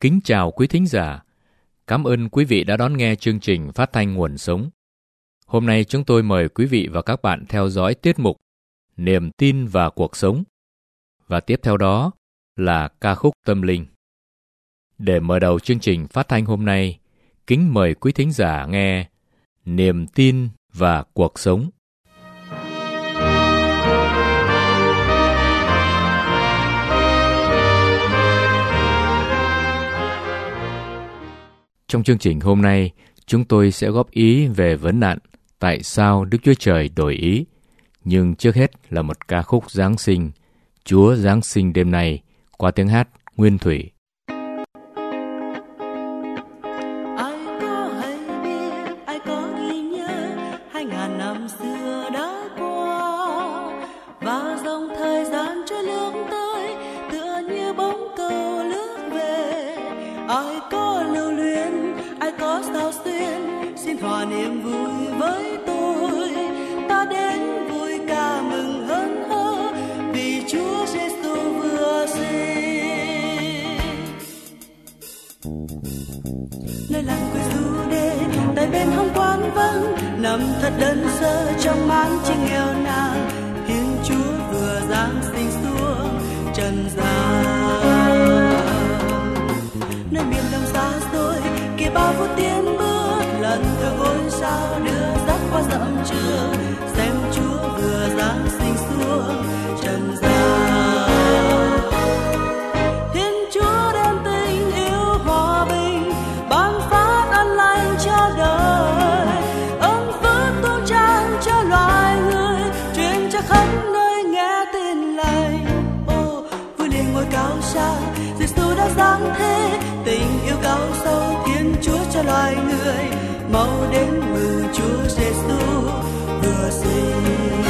Kính chào quý thính giả. Cảm ơn quý vị đã đón nghe chương trình phát thanh Nguồn Sống. Hôm nay chúng tôi mời quý vị và các bạn theo dõi tiết mục Niềm tin và cuộc sống. Và tiếp theo đó là ca khúc tâm linh. Để mở đầu chương trình phát thanh hôm nay, kính mời quý thính giả nghe Niềm tin và cuộc sống. Trong chương trình hôm nay, chúng tôi sẽ góp ý về vấn nạn tại sao Đức Chúa Trời đổi ý. Nhưng trước hết là một ca khúc Giáng sinh, Chúa Giáng sinh đêm nay, qua tiếng hát Nguyên Thủy. Ai có hay biết, ai có ghi nhớ 2000 năm xưa đã qua, và dòng thời gian trôi lướt tới tựa như bóng cầu lướt về. Ai có lưu luyến, ai có sao xuyên, xin hòa niềm vui với tôi. Ta đến vui ca mừng hớn hở vì Chúa Giêsu vừa sinh. Nơi làng quê Giu-đê, tại bên hông quán vắng, nằm thật đơn sơ trong máng trinh nghèo nàn. Thiên Chúa vừa giáng sinh xuống trần gian. Nơi miền đông xa xôi kia bao phút tiến bước, lần theo ngôi sao đưa dắt qua dặm trường, xem Chúa vừa giáng sinh xuống trần gian. Thiên Chúa đem tình yêu hòa bình ban phát an lành cho đời, ơn phước tuôn tràn cho loài người, truyền cho khắp nơi nghe tin lành. Ô vui liền ngôi cao xa, Giêsu đã giáng thế, tình yêu cao sâu Thiên Chúa cho loài người, mau đến mừng Chúa Giêsu vừa sinh.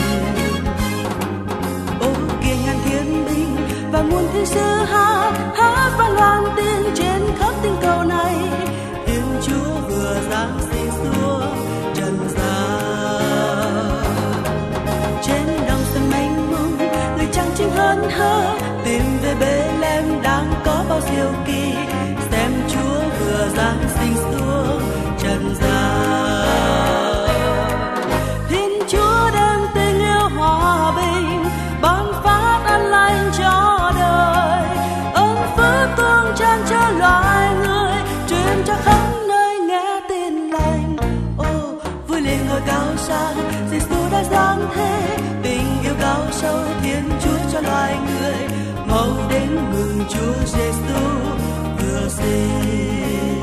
Ô kia ngàn thiên binh và muôn thiên sứ hát và loan tin trên khắp tinh cầu này, Thiên Chúa vừa giáng sinh xuống trần gian. Trên đồng sân mênh mông, người trang trinh hớn hở tìm về Bê-lem đang có bao diệu kỳ, xem Chúa vừa giáng sinh xuống trần gian. Thiên Chúa đem tình yêu hòa bình ban phát an lành cho đời, ơn phước tuôn tràn cho loài người, truyền cho khắp nơi nghe tin lành. Ô vui liền ngôi cao sang, Giêsu đã giáng thế, tình yêu cao sâu Thiên Chúa cho loài người, mau đến mừng Chúa Giêsu vừa sinh.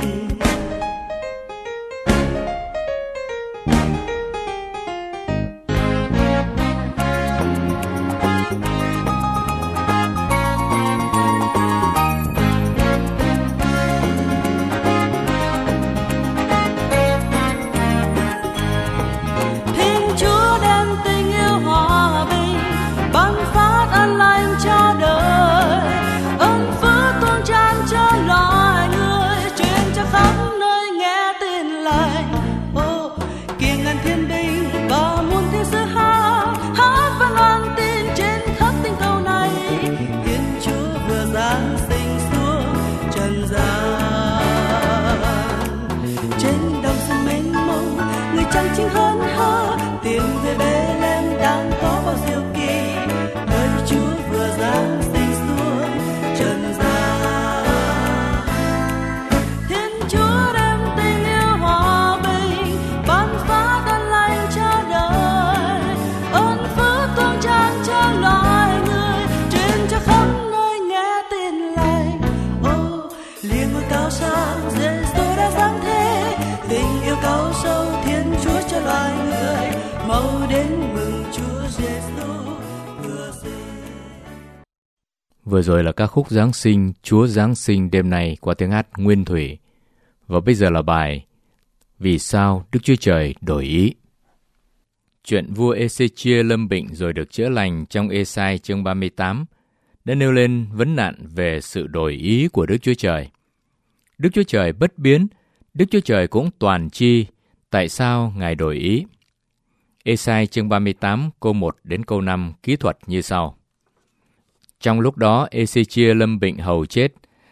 Vừa rồi là ca khúc Giáng sinh, Chúa Giáng sinh đêm nay qua tiếng hát Nguyên Thủy. Và bây giờ là bài Vì sao Đức Chúa Trời đổi ý. Chuyện vua Ê-xê-chia lâm bệnh rồi được chữa lành trong Ê-sai chương 38 đã nêu lên vấn nạn về sự đổi ý của Đức Chúa Trời. Đức Chúa Trời bất biến, Đức Chúa Trời cũng toàn tri, tại sao Ngài đổi ý? Ê-sai chương 38 câu 1 đến câu 5 kỹ thuật như sau. Trong lúc đó, Ê-xê-chia lâm bệnh hầu chết,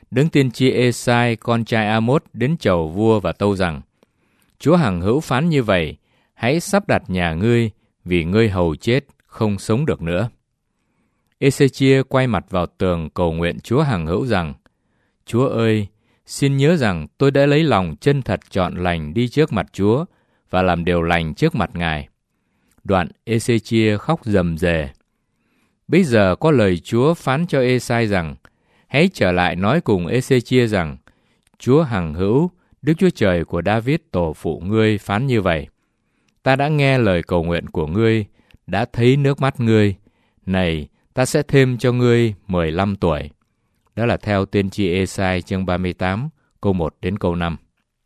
Đấng tiên tri Ê-sai, con trai A-mốt, đến chầu vua và tâu rằng: Chúa hằng hữu phán như vậy, hãy sắp đặt nhà ngươi, vì ngươi hầu chết, không sống được nữa. Ê-xê-chia quay mặt vào tường cầu nguyện Chúa hằng hữu rằng: Chúa ơi, xin nhớ rằng tôi đã lấy lòng chân thật trọn lành đi trước mặt Chúa và làm điều lành trước mặt Ngài. Đoạn Ê-xê-chia khóc rầm rề. Bây giờ có lời Chúa phán cho Ê-sai rằng: Hãy trở lại nói cùng Ê-xê-chia rằng: Chúa hằng hữu, Đức Chúa Trời của David tổ phụ ngươi phán như vậy: Ta đã nghe lời cầu nguyện của ngươi, đã thấy nước mắt ngươi. Này, ta sẽ thêm cho ngươi 15 tuổi. Đó là theo tiên tri Ê-sai chương 38, câu 1 đến câu 5.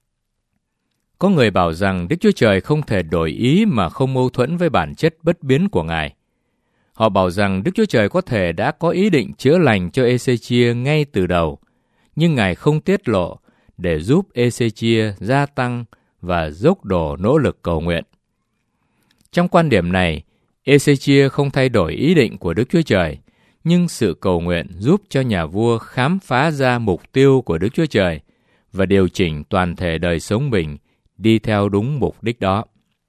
Có người bảo rằng Đức Chúa Trời không thể đổi ý mà không mâu thuẫn với bản chất bất biến của Ngài. Họ bảo rằng Đức Chúa Trời có thể đã có ý định chữa lành cho Ê-xê-chia ngay từ đầu, nhưng Ngài không tiết lộ để giúp Ê-xê-chia gia tăng và dốc đổ nỗ lực cầu nguyện. Trong quan điểm này, Ê-xê-chia không thay đổi ý định của Đức Chúa Trời, nhưng sự cầu nguyện giúp cho nhà vua khám phá ra mục tiêu của Đức Chúa Trời và điều chỉnh toàn thể đời sống mình đi theo đúng mục đích đó.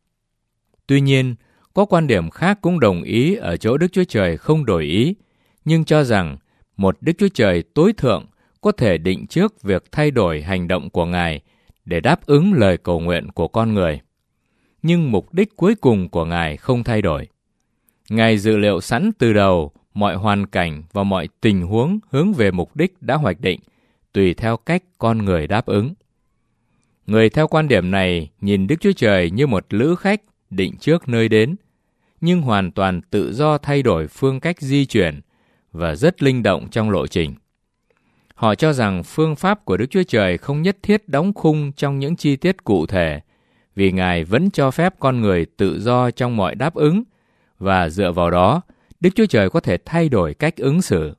Tuy nhiên, có quan điểm khác cũng đồng ý ở chỗ Đức Chúa Trời không đổi ý, nhưng cho rằng một Đức Chúa Trời tối thượng có thể định trước việc thay đổi hành động của Ngài để đáp ứng lời cầu nguyện của con người. Nhưng mục đích cuối cùng của Ngài không thay đổi. Ngài dự liệu sẵn từ đầu mọi hoàn cảnh và mọi tình huống hướng về mục đích đã hoạch định, tùy theo cách con người đáp ứng. Người theo quan điểm này nhìn Đức Chúa Trời như một lữ khách định trước nơi đến, nhưng hoàn toàn tự do thay đổi phương cách di chuyển và rất linh động trong lộ trình. Họ cho rằng phương pháp của Đức Chúa Trời không nhất thiết đóng khung trong những chi tiết cụ thể, vì Ngài vẫn cho phép con người tự do trong mọi đáp ứng, và dựa vào đó, Đức Chúa Trời có thể thay đổi cách ứng xử.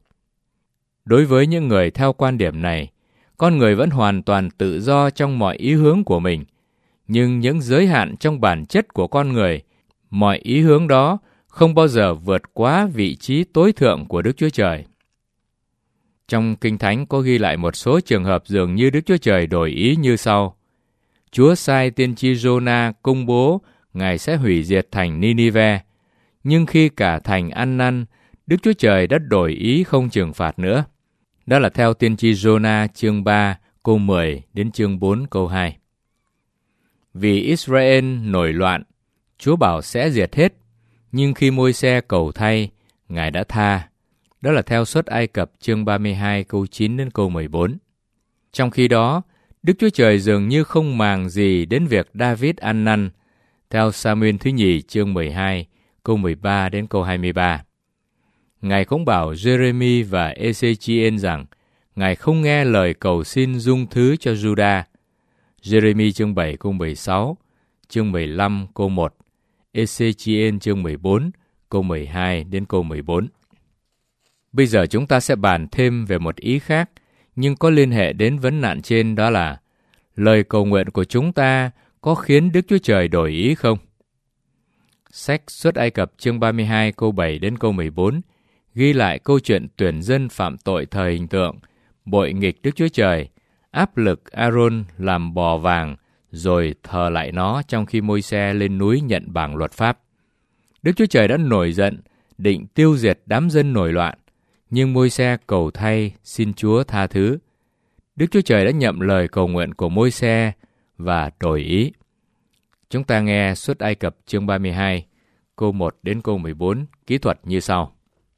Đối với những người theo quan điểm này, con người vẫn hoàn toàn tự do trong mọi ý hướng của mình, nhưng những giới hạn trong bản chất của con người, mọi ý hướng đó không bao giờ vượt quá vị trí tối thượng của Đức Chúa Trời. Trong Kinh Thánh có ghi lại một số trường hợp dường như Đức Chúa Trời đổi ý như sau. Chúa sai tiên tri Giô-na công bố Ngài sẽ hủy diệt thành Ninive, nhưng khi cả thành ăn năn, Đức Chúa Trời đã đổi ý không trừng phạt nữa. Đó là theo tiên tri Giô-na chương 3 câu 10 đến chương 4 câu 2. Vì Israel nổi loạn, Chúa bảo sẽ diệt hết, nhưng khi Môi-se cầu thay, Ngài đã tha. Đó là theo Xuất Ai Cập chương 32 câu 9 đến câu 14. Trong khi đó, Đức Chúa Trời dường như không màng gì đến việc David ăn năn, theo Sa-muên thứ nhì chương 12 câu 13 đến câu 23. Ngài cũng bảo Giê-rê-mi và Ê-xê-chi-ên rằng Ngài không nghe lời cầu xin dung thứ cho Giu-đa. Giê-rê-mi chương 7 câu 16, chương 15 câu 1, Ê-xê-chi-ên chương 14 câu 12 đến câu 14. Bây giờ chúng ta sẽ bàn thêm về một ý khác, nhưng có liên hệ đến vấn nạn trên, đó là lời cầu nguyện của chúng ta có khiến Đức Chúa Trời đổi ý không? Sách Xuất Ai Cập chương 32 câu 7 đến câu 14 ghi lại câu chuyện tuyển dân phạm tội thời hình tượng, bội nghịch Đức Chúa Trời, áp lực Aaron làm bò vàng rồi thờ lại nó trong khi Môi-se lên núi nhận bảng luật pháp. Đức Chúa Trời đã nổi giận, định tiêu diệt đám dân nổi loạn, nhưng Môi-se cầu thay xin Chúa tha thứ. Đức Chúa Trời đã nhậm lời cầu nguyện của Môi-se và đổi ý. Chúng ta nghe Xuất Ai Cập chương 32, câu 1 đến câu 14, kỹ thuật như sau.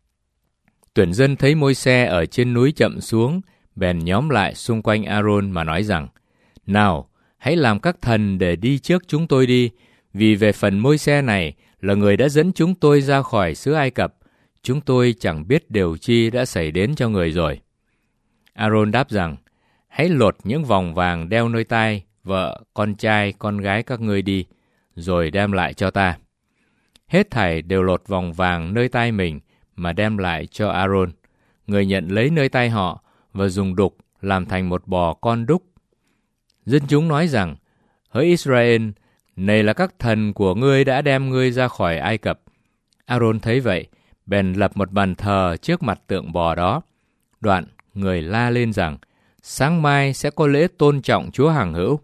Tuyển dân thấy Môi-se ở trên núi chậm xuống, bèn nhóm lại xung quanh Aaron mà nói rằng: Nào, hãy làm các thần để đi trước chúng tôi đi, vì về phần Môi-se này là người đã dẫn chúng tôi ra khỏi xứ Ai Cập, chúng tôi chẳng biết điều chi đã xảy đến cho người rồi. Aaron đáp rằng: Hãy lột những vòng vàng đeo nơi tai vợ, con trai, con gái các ngươi đi, rồi đem lại cho ta. Hết thảy đều lột vòng vàng nơi tai mình mà đem lại cho Aaron. Người nhận lấy nơi tai họ và dùng đục làm thành một bò con đúc. Dân chúng nói rằng: Hỡi Israel, này là các thần của ngươi đã đem ngươi ra khỏi Ai Cập. Aaron thấy vậy, bèn lập một bàn thờ trước mặt tượng bò đó. Đoạn người la lên rằng: sáng mai sẽ có lễ tôn trọng Chúa hằng hữu.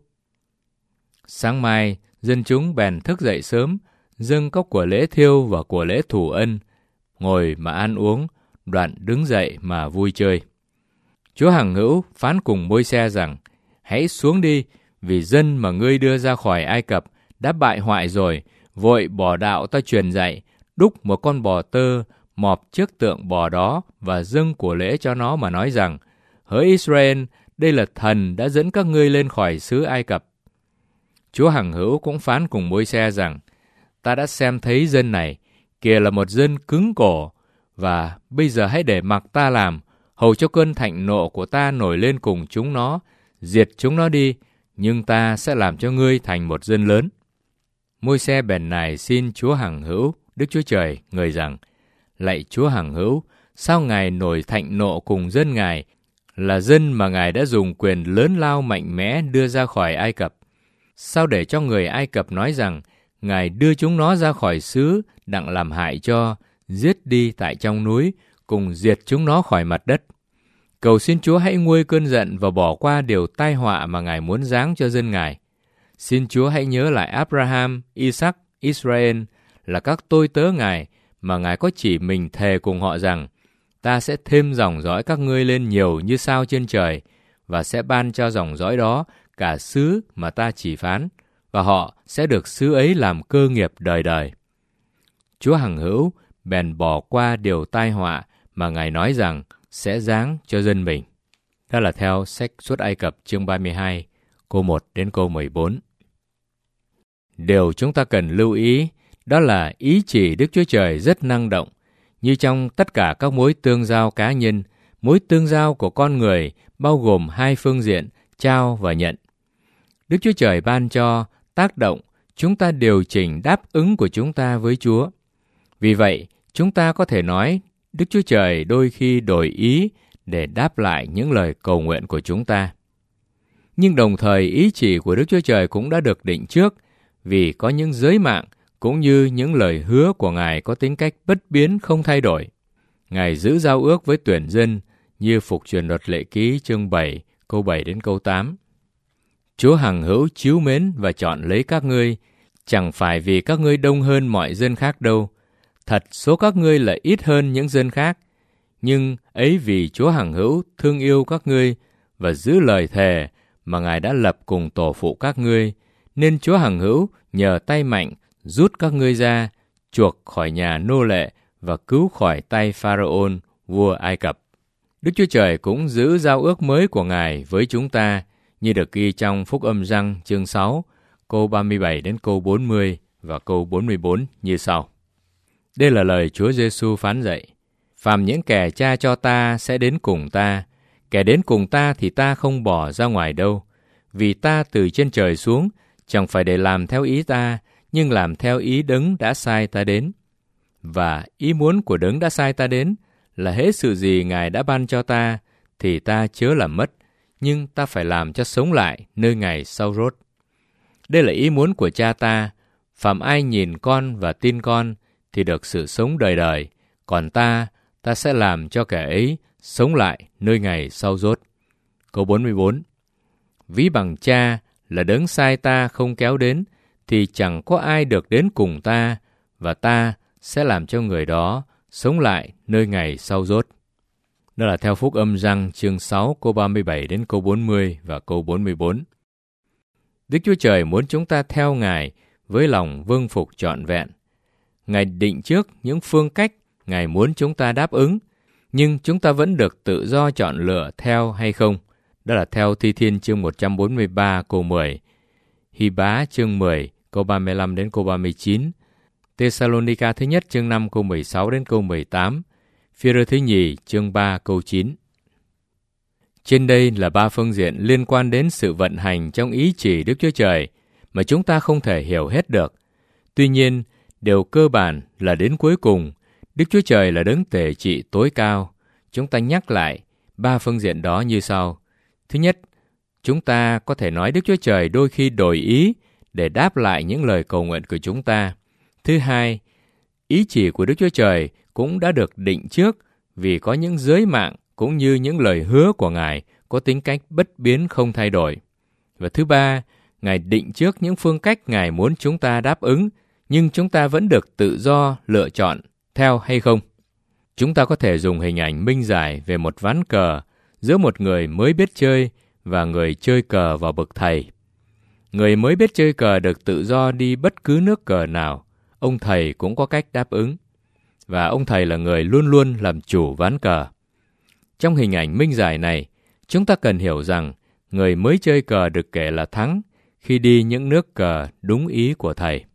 Sáng mai, dân chúng bèn thức dậy sớm, dâng các của lễ thiêu và của lễ thù ân, ngồi mà ăn uống, đoạn đứng dậy mà vui chơi. Chúa hằng hữu phán cùng Môi-se rằng, hãy xuống đi, vì dân mà ngươi đưa ra khỏi Ai Cập đã bại hoại rồi, vội bỏ đạo ta truyền dạy, đúc một con bò tơ, mọp trước tượng bò đó và dâng của lễ cho nó mà nói rằng, hỡi Israel, đây là thần đã dẫn các ngươi lên khỏi xứ Ai Cập. Chúa hằng hữu cũng phán cùng Môi-se rằng, ta đã xem thấy dân này, kìa là một dân cứng cổ, và bây giờ hãy để mặc ta làm, hầu cho cơn thạnh nộ của ta nổi lên cùng chúng nó, diệt chúng nó đi, nhưng ta sẽ làm cho ngươi thành một dân lớn. Môi-se bèn nài xin Chúa hằng hữu, Đức Chúa Trời, người rằng, lạy Chúa hằng hữu, sao Ngài nổi thạnh nộ cùng dân Ngài, là dân mà Ngài đã dùng quyền lớn lao mạnh mẽ đưa ra khỏi Ai Cập? Sao để cho người Ai Cập nói rằng, Ngài đưa chúng nó ra khỏi xứ, đặng làm hại cho, giết đi tại trong núi, cùng diệt chúng nó khỏi mặt đất? Cầu xin Chúa hãy nguôi cơn giận và bỏ qua điều tai họa mà Ngài muốn giáng cho dân Ngài. Xin Chúa hãy nhớ lại Abraham, Isaac, Israel là các tôi tớ Ngài, mà Ngài có chỉ mình thề cùng họ rằng, ta sẽ thêm dòng dõi các ngươi lên nhiều như sao trên trời, và sẽ ban cho dòng dõi đó cả xứ mà ta chỉ phán, và họ sẽ được xứ ấy làm cơ nghiệp đời đời. Chúa hằng hữu bèn bỏ qua điều tai họa mà Ngài nói rằng sẽ giáng cho dân mình. Đó là theo sách Xuất Ai Cập chương 32, câu 1 đến câu 14. Điều chúng ta cần lưu ý đó là ý chỉ Đức Chúa Trời rất năng động, như trong tất cả các mối tương giao cá nhân, mối tương giao của con người bao gồm hai phương diện, trao và nhận. Đức Chúa Trời ban cho, tác động, chúng ta điều chỉnh đáp ứng của chúng ta với Chúa. Vì vậy, chúng ta có thể nói Đức Chúa Trời đôi khi đổi ý để đáp lại những lời cầu nguyện của chúng ta. Nhưng đồng thời ý chỉ của Đức Chúa Trời cũng đã được định trước, vì có những giới mạng cũng như những lời hứa của Ngài có tính cách bất biến không thay đổi. Ngài giữ giao ước với tuyển dân như Phục Truyền Luật Lệ Ký chương 7, câu 7 đến câu 8. Chúa hằng hữu trìu mến và chọn lấy các ngươi, chẳng phải vì các ngươi đông hơn mọi dân khác đâu. Thật số các ngươi là ít hơn những dân khác, nhưng ấy vì Chúa hằng hữu thương yêu các ngươi và giữ lời thề mà Ngài đã lập cùng tổ phụ các ngươi, nên Chúa hằng hữu nhờ tay mạnh rút các ngươi ra, chuộc khỏi nhà nô lệ và cứu khỏi tay Pharaon, vua Ai Cập. Đức Chúa Trời cũng giữ giao ước mới của Ngài với chúng ta, như được ghi trong Phúc Âm Giăng chương 6, câu 37 đến câu 40 và câu 44 như sau. Đây là lời Chúa Giêsu phán dạy: phàm những kẻ Cha cho ta sẽ đến cùng ta, kẻ đến cùng ta thì ta không bỏ ra ngoài đâu, vì ta từ trên trời xuống, chẳng phải để làm theo ý ta, nhưng làm theo ý Đấng đã sai ta đến. Và ý muốn của Đấng đã sai ta đến là hễ sự gì Ngài đã ban cho ta, thì ta chớ làm mất, nhưng ta phải làm cho sống lại nơi ngày sau rốt. Đây là ý muốn của Cha ta, phàm ai nhìn con và tin con thì được sự sống đời đời, còn ta sẽ làm cho kẻ ấy sống lại nơi ngày sau rốt. Câu 44. Ví bằng Cha là Đấng sai ta không kéo đến, thì chẳng có ai được đến cùng ta, và ta sẽ làm cho người đó sống lại nơi ngày sau rốt. Đó là theo Phúc Âm Giăng chương 6 câu 37 đến câu 40 và câu 44. Đức Chúa Trời muốn chúng ta theo Ngài với lòng vâng phục trọn vẹn. Ngài định trước những phương cách Ngài muốn chúng ta đáp ứng, nhưng chúng ta vẫn được tự do chọn lựa theo hay không. Đó là theo Thi Thiên chương 143 câu 10, Hy-bá chương 10 câu 35 đến câu 39, Tê-sa-lô-ni-ca thứ nhất chương 5 câu 16 đến câu 18, Phi-rơ thứ nhì chương 3 câu 9. Trên đây là 3 phương diện liên quan đến sự vận hành trong ý chỉ Đức Chúa Trời mà chúng ta không thể hiểu hết được. Tuy nhiên, điều cơ bản là đến cuối cùng, Đức Chúa Trời là Đấng tể trị tối cao. Chúng ta nhắc lại 3 phương diện đó như sau. Thứ nhất, chúng ta có thể nói Đức Chúa Trời đôi khi đổi ý để đáp lại những lời cầu nguyện của chúng ta. Thứ hai, ý chỉ của Đức Chúa Trời cũng đã được định trước vì có những giới mạng cũng như những lời hứa của Ngài có tính cách bất biến không thay đổi. Và thứ ba, Ngài định trước những phương cách Ngài muốn chúng ta đáp ứng, nhưng chúng ta vẫn được tự do lựa chọn theo hay không. Chúng ta có thể dùng hình ảnh minh giải về một ván cờ giữa một người mới biết chơi và người chơi cờ vào bậc thầy. Người mới biết chơi cờ được tự do đi bất cứ nước cờ nào, ông thầy cũng có cách đáp ứng. Và ông thầy là người luôn luôn làm chủ ván cờ. Trong hình ảnh minh giải này, chúng ta cần hiểu rằng người mới chơi cờ được kể là thắng khi đi những nước cờ đúng ý của thầy.